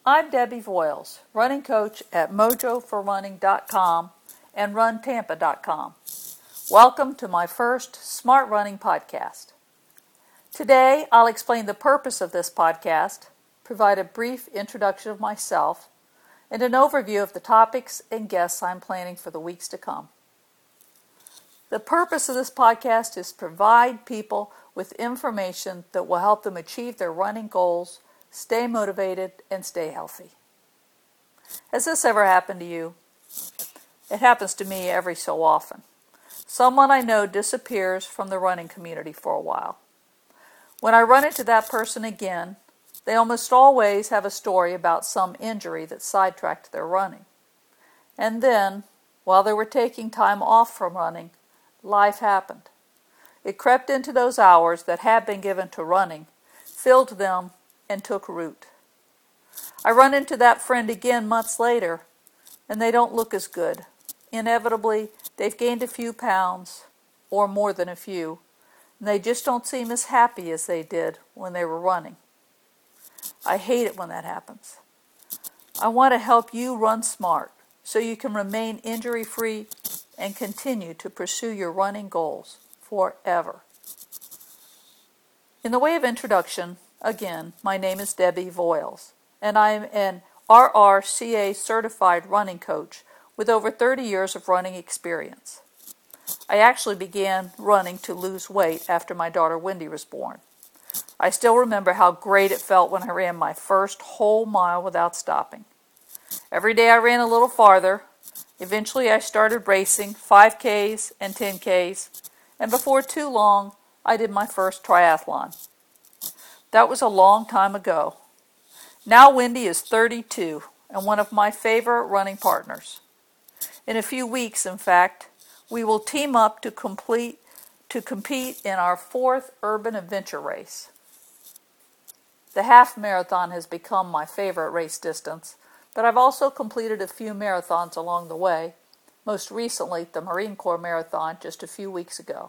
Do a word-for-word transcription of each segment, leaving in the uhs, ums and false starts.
I'm Debbie Voiles, running coach at mojo for running dot com and run tampa dot com. Welcome to my first Smart Running podcast. Today, I'll explain the purpose of this podcast, provide a brief introduction of myself, and an overview of the topics and guests I'm planning for the weeks to come. The purpose of this podcast is to provide people with information that will help them achieve their running goals, stay motivated, and stay healthy. Has this ever happened to you? It happens to me every so often. Someone I know disappears from the running community for a while. When I run into that person again, they almost always have a story about some injury that sidetracked their running. And then, while they were taking time off from running, life happened. It crept into those hours that had been given to running, filled them, and took root. I run into that friend again months later, and they don't look as good. Inevitably, they've gained a few pounds, or more than a few, and they just don't seem as happy as they did when they were running. I hate it when that happens. I want to help you run smart so you can remain injury-free and continue to pursue your running goals forever. In the way of introduction, again, my name is Debbie Voiles, and I'm an R R C A certified running coach with over thirty years of running experience. I actually began running to lose weight after my daughter Wendy was born. I still remember how great it felt when I ran my first whole mile without stopping. Every day I ran a little farther. Eventually I started racing five Ks and ten Ks, and before too long I did my first triathlon. That was a long time ago. Now Wendy is thirty-two and one of my favorite running partners. In a few weeks, in fact, we will team up to complete to compete in our fourth urban adventure race. The half marathon has become my favorite race distance, but I've also completed a few marathons along the way, most recently the Marine Corps Marathon just a few weeks ago.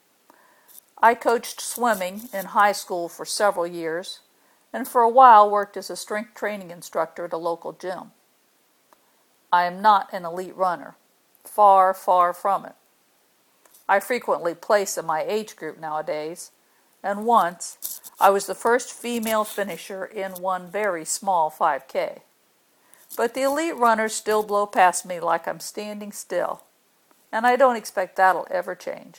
I coached swimming in high school for several years, and for a while worked as a strength training instructor at a local gym. I am not an elite runner. Far, far from it. I frequently place in my age group nowadays, and once I was the first female finisher in one very small five K. But the elite runners still blow past me like I'm standing still, and I don't expect that'll ever change.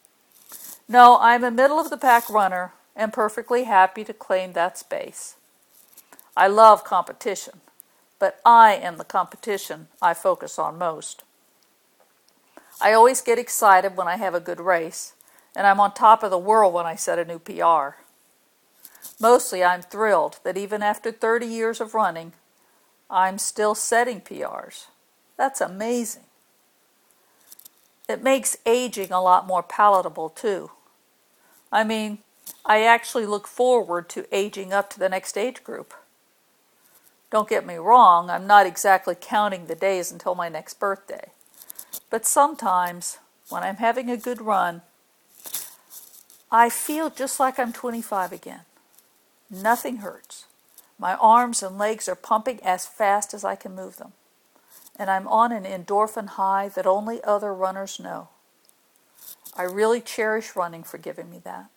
No, I'm a middle-of-the-pack runner and perfectly happy to claim that space. I love competition, but I am the competition I focus on most. I always get excited when I have a good race, and I'm on top of the world when I set a new P R. Mostly I'm thrilled that even after thirty years of running, I'm still setting P Rs. That's amazing. It makes aging a lot more palatable, too. I mean, I actually look forward to aging up to the next age group. Don't get me wrong, I'm not exactly counting the days until my next birthday. But sometimes, when I'm having a good run, I feel just like I'm twenty-five again. Nothing hurts. My arms and legs are pumping as fast as I can move them. And I'm on an endorphin high that only other runners know. I really cherish running for giving me that.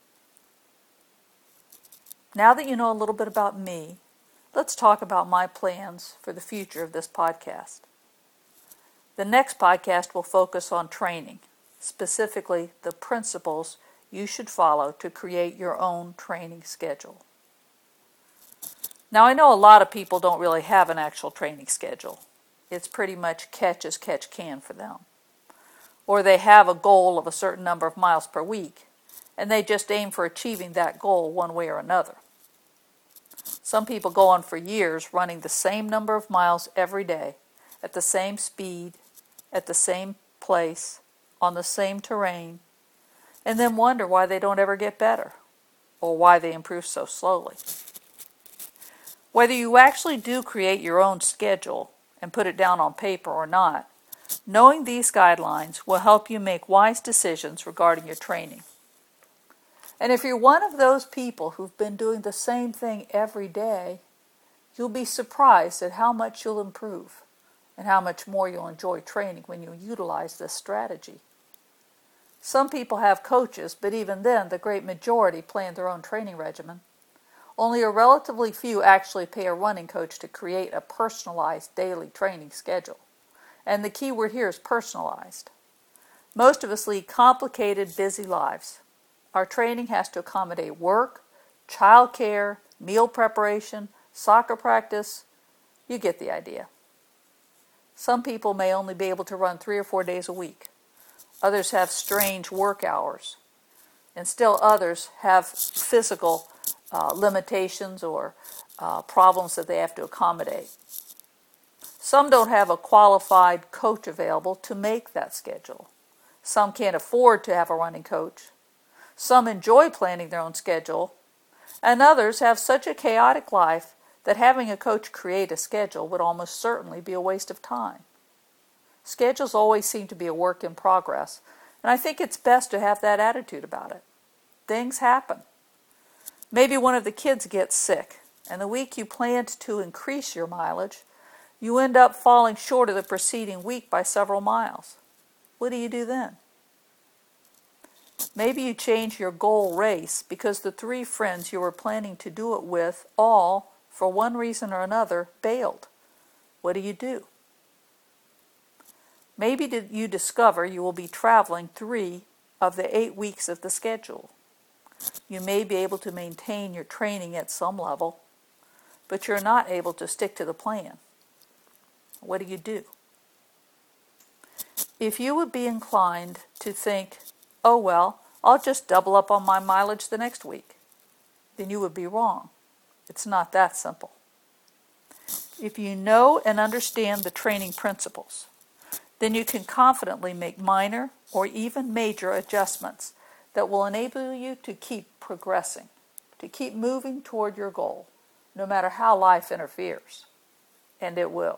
Now that you know a little bit about me, let's talk about my plans for the future of this podcast. The next podcast will focus on training, specifically the principles you should follow to create your own training schedule. Now, I know a lot of people don't really have an actual training schedule. It's pretty much catch as catch can for them. Or they have a goal of a certain number of miles per week, and they just aim for achieving that goal one way or another. Some people go on for years running the same number of miles every day, at the same speed, at the same place, on the same terrain, and then wonder why they don't ever get better, or why they improve so slowly. Whether you actually do create your own schedule and put it down on paper or not, knowing these guidelines will help you make wise decisions regarding your training. And if you're one of those people who've been doing the same thing every day, You'll be surprised at how much you'll improve and how much more you'll enjoy training when you utilize this strategy. Some people have coaches, but even then, the great majority plan their own training regimen. Only a relatively few actually pay a running coach to create a personalized daily training schedule. And the key word here is personalized. Most of us lead complicated, busy lives. Our training has to accommodate work, childcare, meal preparation, soccer practice. You get the idea. Some people may only be able to run three or four days a week. Others have strange work hours. And still others have physical uh, limitations or uh, problems that they have to accommodate. Some don't have a qualified coach available to make that schedule. Some can't afford to have a running coach. Some enjoy planning their own schedule. And others have such a chaotic life that having a coach create a schedule would almost certainly be a waste of time. Schedules always seem to be a work in progress, and I think it's best to have that attitude about it. Things happen. Maybe one of the kids gets sick, and the week you planned to increase your mileage, you end up falling short of the preceding week by several miles. What do you do then? Maybe you change your goal race because the three friends you were planning to do it with all, for one reason or another, bailed. What do you do? Maybe you discover you will be traveling three of the eight weeks of the schedule. You may be able to maintain your training at some level, but you're not able to stick to the plan. What do you do? If you would be inclined to think, oh well, I'll just double up on my mileage the next week, then you would be wrong. It's not that simple. If you know and understand the training principles, then you can confidently make minor or even major adjustments that will enable you to keep progressing, to keep moving toward your goal, no matter how life interferes. And it will.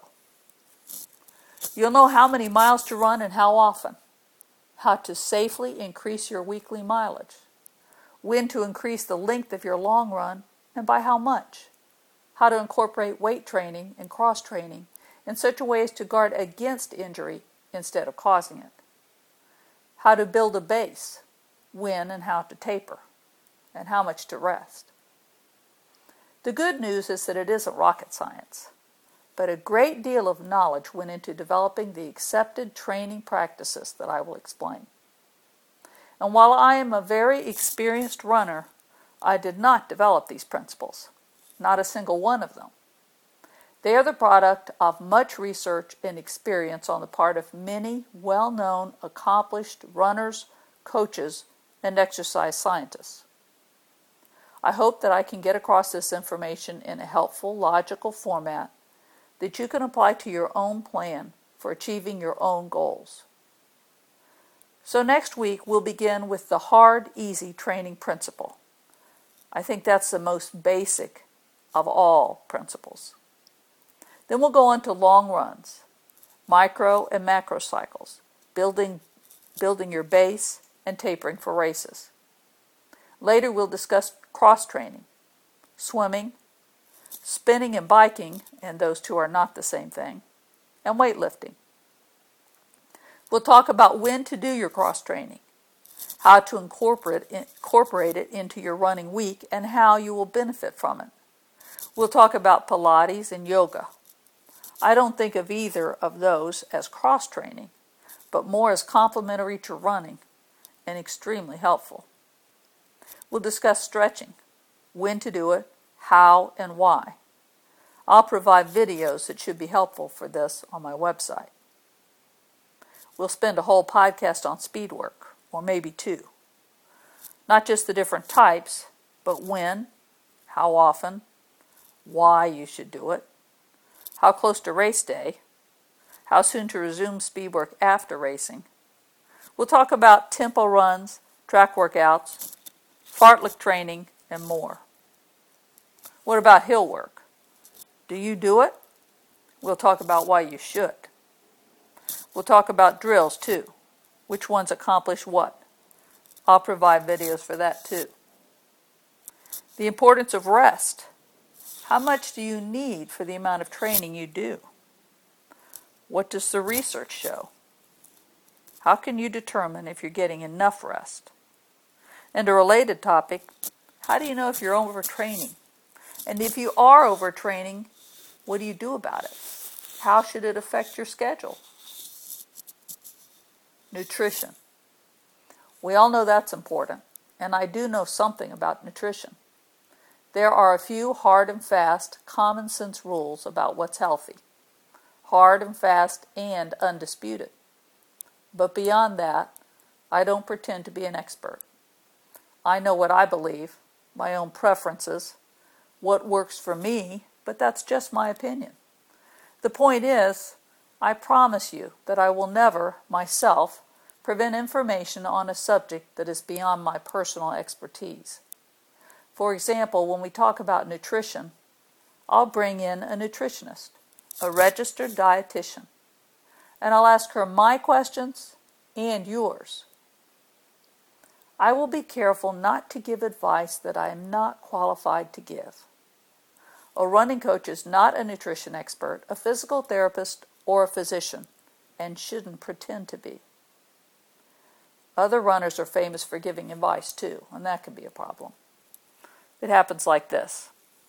You'll know how many miles to run and how often, how to safely increase your weekly mileage, when to increase the length of your long run and by how much, how to incorporate weight training and cross training in such a way as to guard against injury instead of causing it, how to build a base, when and how to taper, and how much to rest. The good news is that it isn't rocket science, but a great deal of knowledge went into developing the accepted training practices that I will explain. And while I am a very experienced runner, I did not develop these principles, not a single one of them. They are the product of much research and experience on the part of many well-known, accomplished runners, coaches, and exercise scientists. I hope that I can get across this information in a helpful, logical format that you can apply to your own plan for achieving your own goals. So next week we'll begin with the hard, easy training principle. I think that's the most basic of all principles. Then we'll go on to long runs, micro and macro cycles, building, building your base, and tapering for races. Later we'll discuss cross-training, swimming, spinning and biking, and those two are not the same thing, and weightlifting. We'll talk about when to do your cross-training, how to incorporate, incorporate it into your running week, and how you will benefit from it. We'll talk about Pilates and yoga. I don't think of either of those as cross-training, but more as complementary to running and extremely helpful. We'll discuss stretching, when to do it, how and why. I'll provide videos that should be helpful for this on my website. We'll spend a whole podcast on speed work, or maybe two. Not just the different types, but when, how often, why you should do it, how close to race day, how soon to resume speed work after racing. We'll talk about tempo runs, track workouts, fartlek training, and more. What about hill work? Do you do it? We'll talk about why you should. We'll talk about drills too. Which ones accomplish what? I'll provide videos for that too. The importance of rest. How much do you need for the amount of training you do? What does the research show? How can you determine if you're getting enough rest? And a related topic, how do you know if you're overtraining? And if you are overtraining, what do you do about it? How should it affect your schedule? Nutrition. We all know that's important, and I do know something about nutrition. There are a few hard and fast, common sense rules about what's healthy. Hard and fast and undisputed. But beyond that, I don't pretend to be an expert. I know what I believe, my own preferences, what works for me, but that's just my opinion. The point is, I promise you that I will never, myself, prevent information on a subject that is beyond my personal expertise. For example, when we talk about nutrition, I'll bring in a nutritionist, a registered dietitian, and I'll ask her my questions and yours. I will be careful not to give advice that I am not qualified to give. A running coach is not a nutrition expert, a physical therapist, or a physician, and shouldn't pretend to be. Other runners are famous for giving advice too, and that can be a problem. It happens like this.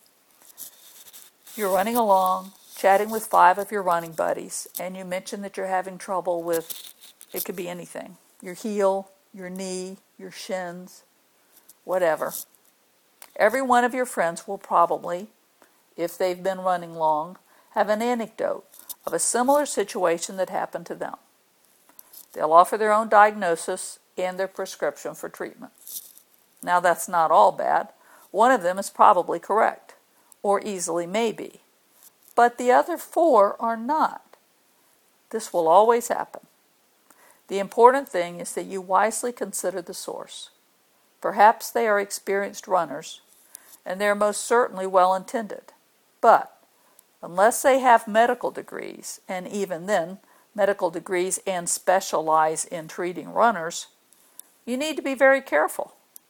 You're running along, chatting with five of your running buddies, and you mention that you're having trouble with, it could be anything, your heel, your knee, your shins, whatever. Every one of your friends will probably, if they've been running long, have an anecdote of a similar situation that happened to them. They'll offer their own diagnosis and their prescription for treatment. Now that's not all bad. One of them is probably correct, or easily may be. But the other four are not. This will always happen. The important thing is that you wisely consider the source. Perhaps they are experienced runners, and they are most certainly well-intended. But unless they have medical degrees, and even then, medical degrees and specialize in treating runners, you need to be very careful.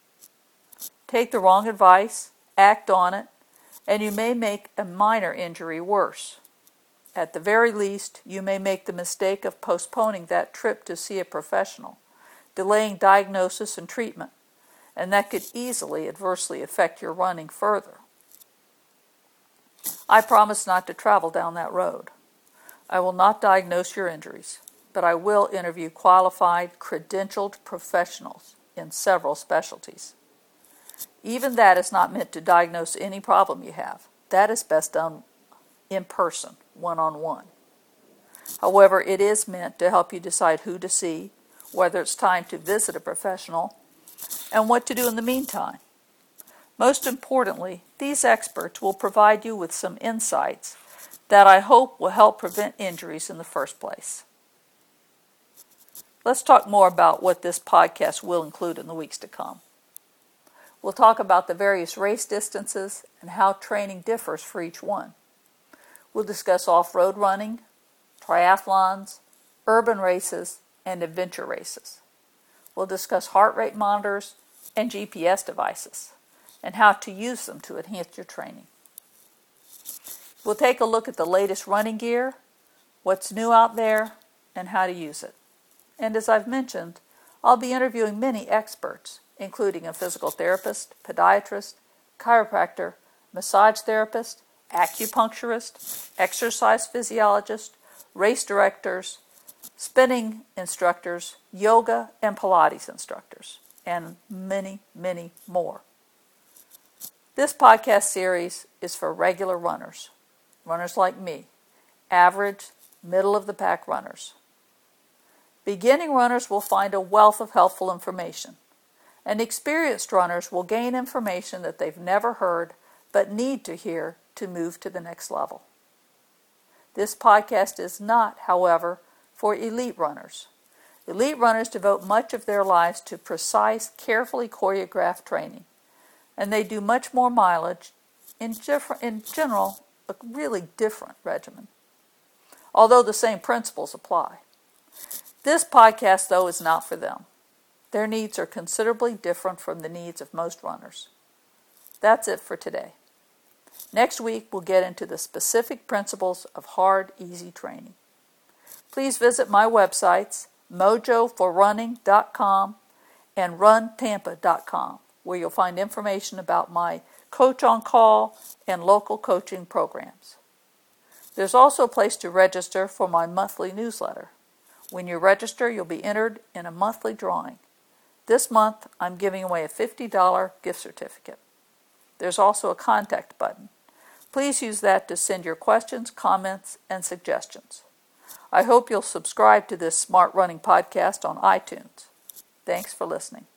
Take the wrong advice, act on it, and you may make a minor injury worse. At the very least, you may make the mistake of postponing that trip to see a professional, delaying diagnosis and treatment, and that could easily adversely affect your running further. I promise not to travel down that road. I will not diagnose your injuries, but I will interview qualified, credentialed professionals in several specialties. Even that is not meant to diagnose any problem you have. That is best done in person, one-on-one. However, it is meant to help you decide who to see, whether it's time to visit a professional, and what to do in the meantime. Most importantly, these experts will provide you with some insights that I hope will help prevent injuries in the first place. Let's talk more about what this podcast will include in the weeks to come. We'll talk about the various race distances and how training differs for each one. We'll discuss off-road running, triathlons, urban races, and adventure races. We'll discuss heart rate monitors and G P S devices and how to use them to enhance your training. We'll take a look at the latest running gear, what's new out there, and how to use it. And as I've mentioned, I'll be interviewing many experts, including a physical therapist, podiatrist, chiropractor, massage therapist, acupuncturist, exercise physiologist, race directors, spinning instructors, yoga and Pilates instructors, and many, many more. This podcast series is for regular runners, runners like me, average, middle-of-the-pack runners. Beginning runners will find a wealth of helpful information, and experienced runners will gain information that they've never heard but need to hear to move to the next level. This podcast is not, however, for elite runners. Elite runners devote much of their lives to precise, carefully choreographed training, and they do much more mileage, in, different, in general, a really different regimen, although the same principles apply. This podcast, though, is not for them. Their needs are considerably different from the needs of most runners. That's it for today. Next week, we'll get into the specific principles of hard, easy training. Please visit my websites, mojo for running dot com and run tampa dot com, where you'll find information about my Coach on Call and local coaching programs. There's also a place to register for my monthly newsletter. When you register, you'll be entered in a monthly drawing. This month, I'm giving away a fifty dollars gift certificate. There's also a contact button. Please use that to send your questions, comments, and suggestions. I hope you'll subscribe to this Smart Running podcast on iTunes. Thanks for listening.